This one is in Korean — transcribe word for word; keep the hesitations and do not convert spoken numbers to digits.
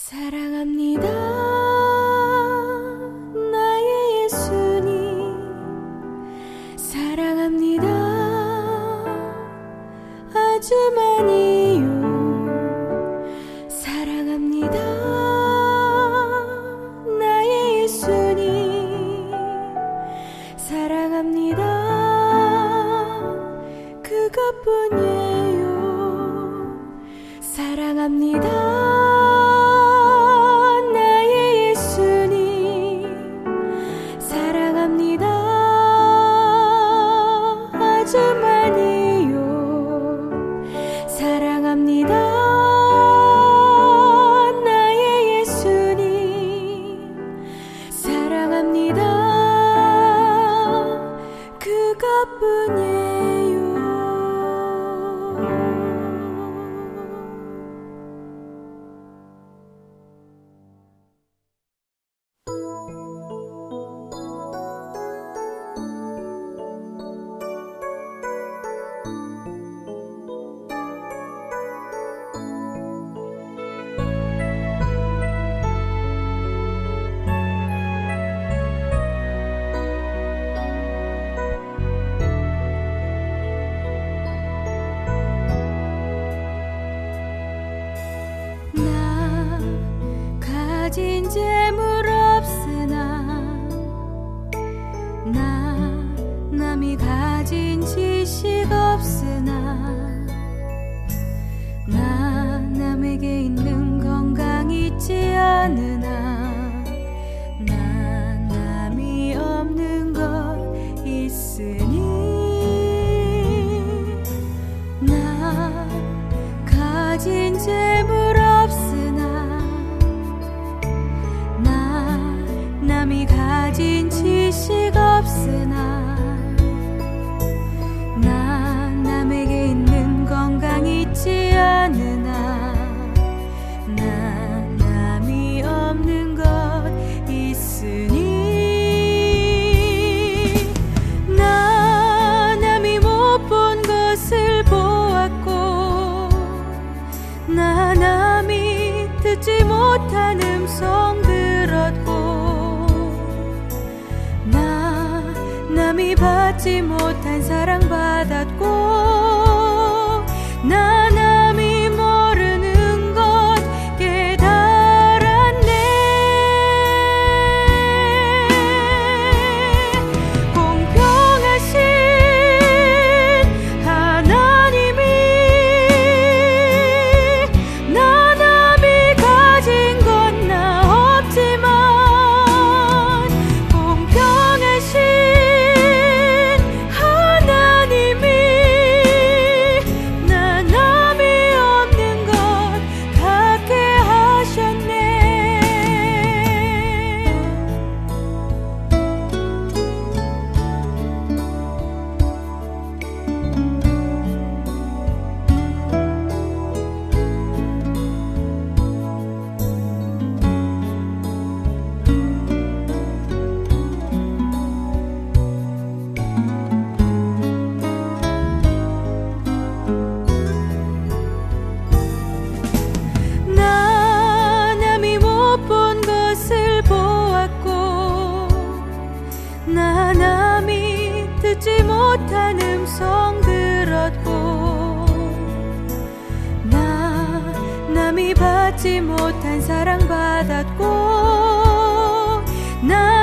사랑합니다 나의 예수님, 사랑합니다 아주 많이요. 사랑합니다 나의 예수님, 사랑합니다 그것뿐이에요. 사랑합니다 가진 재물 없으나 나 남이 가진 지식 없으나 나 남에게 있는 건강 있지 않으나 나 남이 없는 것 있으니 나 가진 재물 남이 가진 지식 없으나 나 남에게 있는 건강 있지 않으나 나 남이 없는 것 있으니 나 남이 못 본 것을 보았고 나 남이 듣지 못한 음성 들었고 남이 받지 못한 사랑 받았고 나 남이 모르는 것 깨달았네. 공평하신 하나님이 나 남이 가진 건 나 없지만 공평하신 나 남이 듣지 못한 음성 들었고 나 남이 받지 못한 사랑 받았고 나